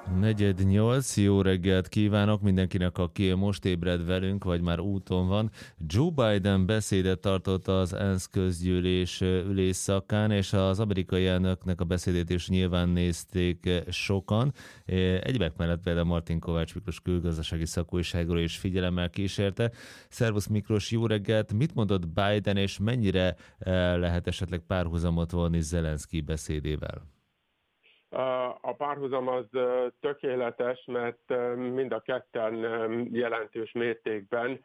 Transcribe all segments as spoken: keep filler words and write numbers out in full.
Negyed nyolc, jó reggelt kívánok mindenkinek, aki most ébred velünk, vagy már úton van. Joe Biden beszédet tartott az ENSZ közgyűlés ülésszakán, és az amerikai elnöknek a beszédét is nyilván nézték sokan. Egyebek mellett például Martin Kovács Miklós külgazdasági szakújságíró is figyelemmel kísérte. Szervusz Miklós, jó reggelt! Mit mondott Biden, és mennyire lehet esetleg párhuzamot vonni Zelenszky beszédével? A párhuzam az tökéletes, mert mind a ketten jelentős mértékben.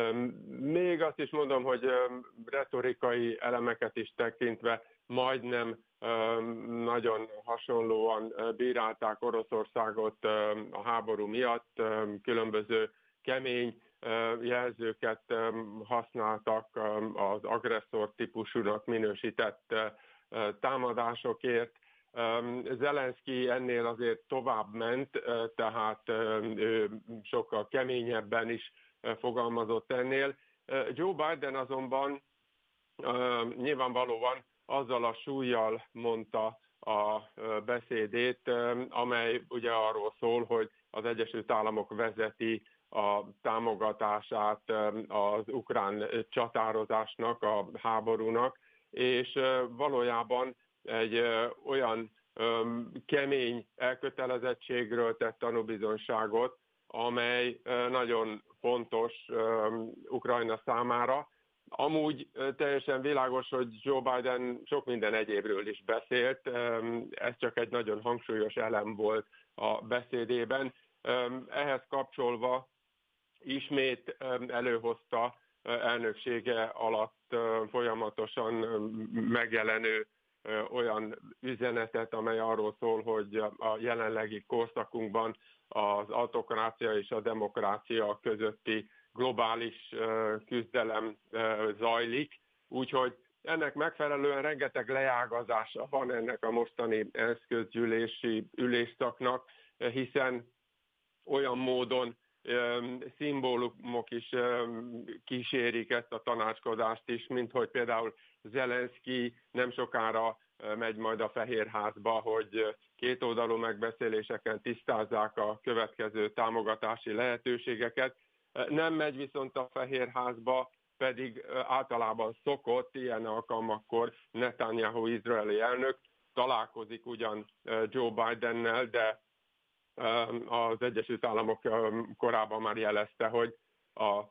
Még azt is mondom, hogy retorikai elemeket is tekintve majdnem nagyon hasonlóan bírálták Oroszországot a háború miatt, különböző kemény jelzőket használtak az agresszor típusúnak minősített támadásokért. Zelenszky ennél azért tovább ment, tehát ő sokkal keményebben is fogalmazott ennél. Joe Biden azonban nyilvánvalóan azzal a súllyal mondta a beszédét, amely ugye arról szól, hogy az Egyesült Államok vezeti a támogatását az ukrán csatározásnak, a háborúnak, és valójában egy ö, olyan ö, kemény elkötelezettségről tett tanúbizonyságot, amely ö, nagyon fontos ö, Ukrajna számára. Amúgy ö, teljesen világos, hogy Joe Biden sok minden egyébről is beszélt, ö, ez csak egy nagyon hangsúlyos elem volt a beszédében. Ö, ehhez kapcsolva ismét ö, előhozta ö, elnöksége alatt ö, folyamatosan ö, megjelenő olyan üzenetet, amely arról szól, hogy a jelenlegi korszakunkban az autokrácia és a demokrácia közötti globális küzdelem zajlik, úgyhogy ennek megfelelően rengeteg leágazása van ennek a mostani ENSZ közgyűlési ülésszaknak, hiszen olyan módon szimbólumok is kísérik ezt a tanácskozást is, mint hogy például Zelenszky nem sokára megy majd a Fehérházba, hogy kétoldalú megbeszéléseken tisztázzák a következő támogatási lehetőségeket. Nem megy viszont a Fehérházba, pedig általában szokott ilyen alkalmakkor Netanyahu izraeli elnök találkozik ugyan Joe Bidennel, de az Egyesült Államok korábban már jelezte, hogy az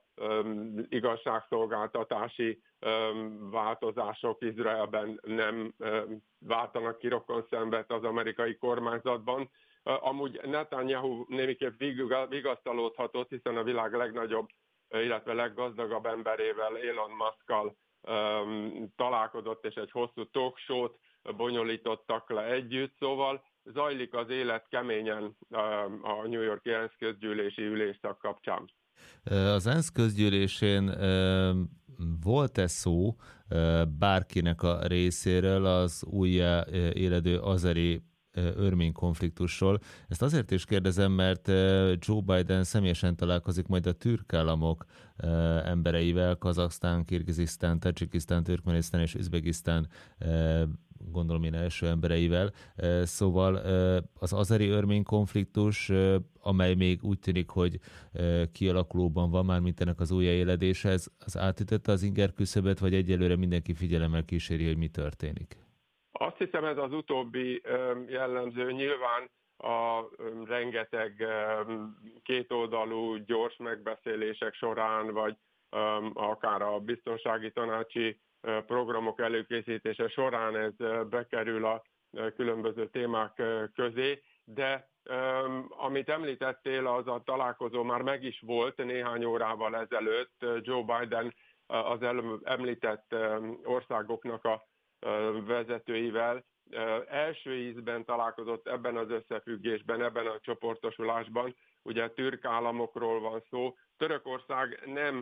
igazságszolgáltatási változások Izraelben nem váltanak ki rokonszenvet az amerikai kormányzatban. Amúgy Netanyahu némiképp vigasztalódhatott, hiszen a világ legnagyobb, illetve leggazdagabb emberével, Elon Muskkal találkozott, és egy hosszú talk show-t bonyolítottak le együtt, szóval zajlik az élet keményen a New York-i ENSZ közgyűlési ülésszak kapcsán. Az ENSZ közgyűlésén volt-e szó bárkinek a részéről az újjá éledő azeri örmény konfliktusról? Ezt azért is kérdezem, mert Joe Biden személyesen találkozik majd a türk államok embereivel, Kazaksztán, Kirgizisztán, Tadzsikisztán, Türkmenisztán és Üzbegisztán, gondolom én első embereivel. Szóval az azeri örmény konfliktus, amely még úgy tűnik, hogy kialakulóban van már, mint ennek az újjáéledése, ez az átütötte az inger küszöböt, vagy egyelőre mindenki figyelemmel kíséri, hogy mi történik? Azt hiszem, ez az utóbbi jellemző. Nyilván a rengeteg kétoldalú gyors megbeszélések során, vagy akár a biztonsági tanácsi programok előkészítése során ez bekerül a különböző témák közé, de amit említettél, az a találkozó már meg is volt néhány órával ezelőtt. Joe Biden az említett országoknak a vezetőivel első ízben találkozott ebben az összefüggésben, ebben a csoportosulásban. Ugye türk államokról van szó. Törökország nem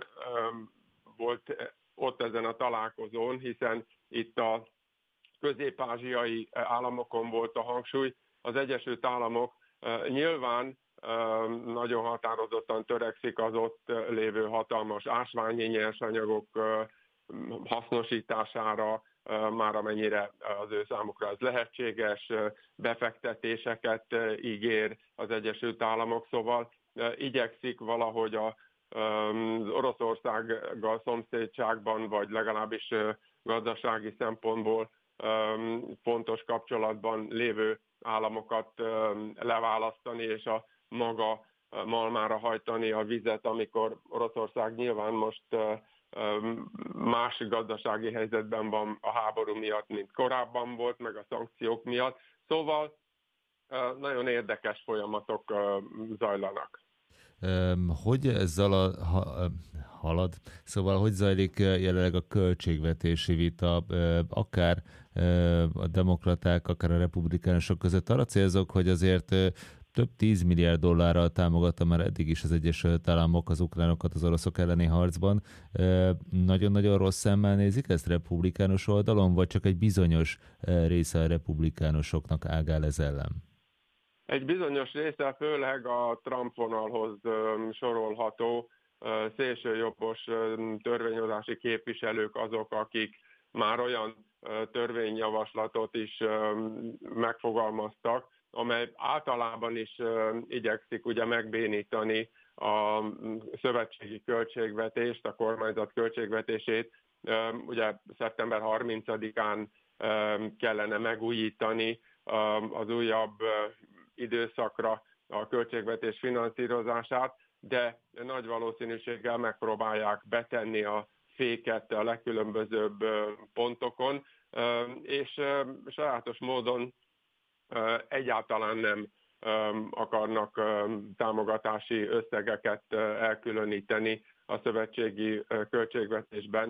volt ott ezen a találkozón, hiszen itt a közép-ázsiai államokon volt a hangsúly. Az Egyesült Államok nyilván nagyon határozottan törekszik az ott lévő hatalmas ásványi nyersanyagok hasznosítására, már amennyire az ő számukra az lehetséges, befektetéseket ígér az Egyesült Államok, szóval igyekszik valahogy a az Oroszországgal szomszédságban, vagy legalábbis gazdasági szempontból fontos kapcsolatban lévő államokat leválasztani, és a maga malmára hajtani a vizet, amikor Oroszország nyilván most más gazdasági helyzetben van a háború miatt, mint korábban volt, meg a szankciók miatt. Szóval nagyon érdekes folyamatok zajlanak. Hogy ezzel a, ha, halad? Szóval hogy zajlik jelenleg a költségvetési vita, akár a demokraták, akár a republikánusok között? Arra célzok, hogy azért több tíz milliárd dollárral támogatta már eddig is az Egyesült Államok az ukránokat az oroszok elleni harcban. Nagyon-nagyon rossz szemmel nézik ezt republikánus oldalon, vagy csak egy bizonyos része a republikánusoknak ágál ez ellen? Egy bizonyos része, főleg a Trump vonalhoz sorolható szélsőjobbos törvényhozási képviselők azok, akik már olyan törvényjavaslatot is megfogalmaztak, amely általában is igyekszik ugye megbénítani a szövetségi költségvetést, a kormányzat költségvetését. Ugye szeptember harmincadikán kellene megújítani az újabb időszakra a költségvetés finanszírozását, de nagy valószínűséggel megpróbálják betenni a féket a legkülönbözőbb pontokon, és sajátos módon egyáltalán nem akarnak támogatási összegeket elkülöníteni a szövetségi költségvetésben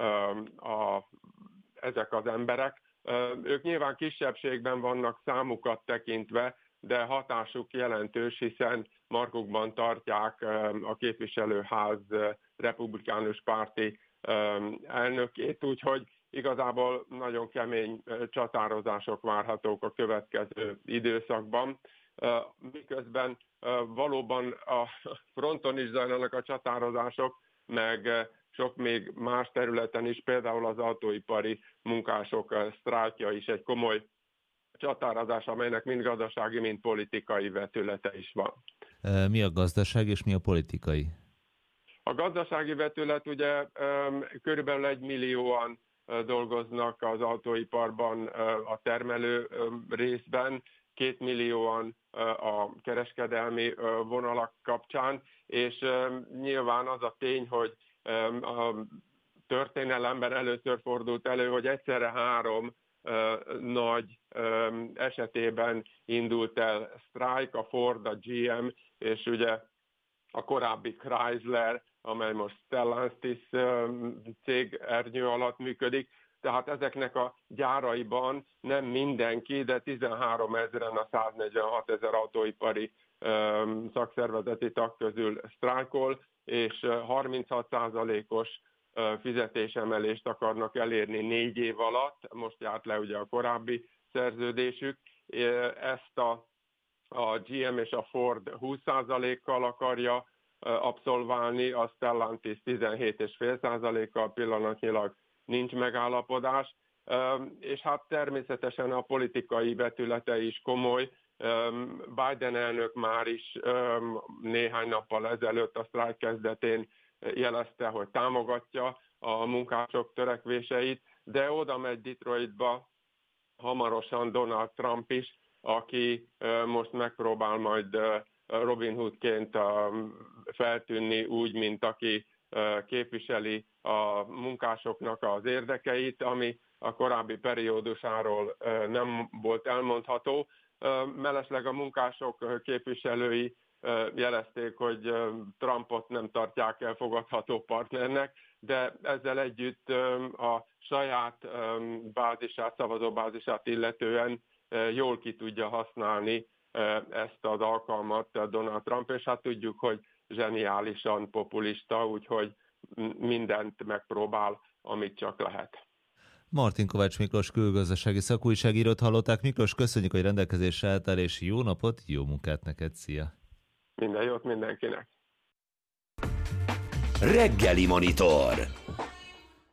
a, ezek az emberek. Ők nyilván kisebbségben vannak számukat tekintve, de hatásuk jelentős, hiszen markukban tartják a képviselőház republikánus párti elnökét, úgyhogy igazából nagyon kemény csatározások várhatók a következő időszakban, miközben valóban a fronton is zajlanak a csatározások, meg sok még más területen is, például az autóipari munkások sztrájkja is egy komoly csatározás, amelynek mind gazdasági, mind politikai vetülete is van. Mi a gazdaság és mi a politikai? A gazdasági vetület ugye körülbelül egy millióan dolgoznak az autóiparban a termelő részben, két millióan a kereskedelmi vonalak kapcsán, és nyilván az a tény, hogy a történelemben először fordult elő, hogy egyszerre három nagy esetében indult el sztrájk, a Ford, a gé em, és ugye a korábbi Chrysler, amely most Stellantis cég ernyő alatt működik. Tehát ezeknek a gyáraiban nem mindenki, de tizenhárom ezeren a száznegyvenhat ezer autóipari szakszervezeti tag közül sztrájkol, és harminchat százalékos fizetésemelést akarnak elérni négy év alatt, most járt le ugye a korábbi szerződésük. Ezt a, a gé em és a Ford húsz százalékkal akarja abszolválni, a Stellantis tizenhét egész öt százalékkal, pillanatnyilag nincs megállapodás, és hát természetesen a politikai vetülete is komoly. Biden elnök már is néhány nappal ezelőtt a sztrájk kezdetén jelezte, hogy támogatja a munkások törekvéseit, de oda megy Detroitba hamarosan Donald Trump is, aki most megpróbál majd Robin Hoodként feltűnni úgy, mint aki képviseli a munkásoknak az érdekeit, ami a korábbi periódusáról nem volt elmondható. Mellesleg a munkások képviselői jelezték, hogy Trumpot nem tartják elfogadható partnernek, de ezzel együtt a saját bázisát, szavazóbázisát illetően jól ki tudja használni ezt az alkalmat Donald Trump, és hát tudjuk, hogy zseniálisan populista, úgyhogy mindent megpróbál, amit csak lehet. Martin Kovács Miklós külgazdasági szakújságírót hallották. Miklós, köszönjük, hogy rendelkezésre álltál, és jó napot, jó munkát neked, szia! Minden jót mindenkinek! Reggeli Monitor.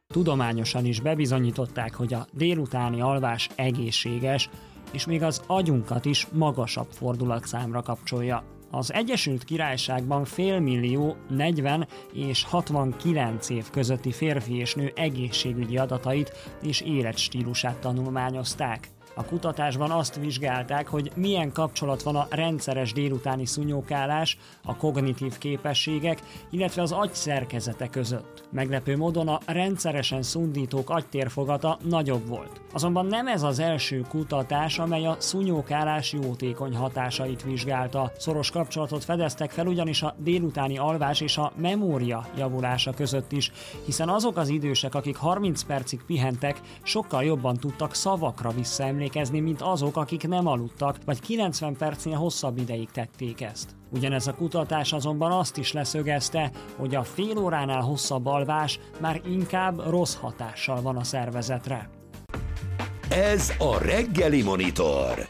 Tudományosan is bebizonyították, hogy a délutáni alvás egészséges, és még az agyunkat is magasabb fordulatszámra kapcsolja. Az Egyesült Királyságban félmillió negyven és hatvankilenc év közötti férfi és nő egészségügyi adatait és életstílusát tanulmányozták. A kutatásban azt vizsgálták, hogy milyen kapcsolat van a rendszeres délutáni szúnyókálás, a kognitív képességek, illetve az agy szerkezete között. Meglepő módon a rendszeresen szundítók agytérfogata nagyobb volt. Azonban nem ez az első kutatás, amely a szúnyókálás jótékony hatásait vizsgálta. Szoros kapcsolatot fedeztek fel ugyanis a délutáni alvás és a memória javulása között is, hiszen azok az idősek, akik harminc percig pihentek, sokkal jobban tudtak szavakra visszaemlékezni, mint azok, akik nem aludtak, vagy kilencven percnél hosszabb ideig tették ezt. Ugyanez a kutatás azonban azt is leszögezte, hogy a fél óránál hosszabb alvás már inkább rossz hatással van a szervezetre. Ez a Reggeli Monitor.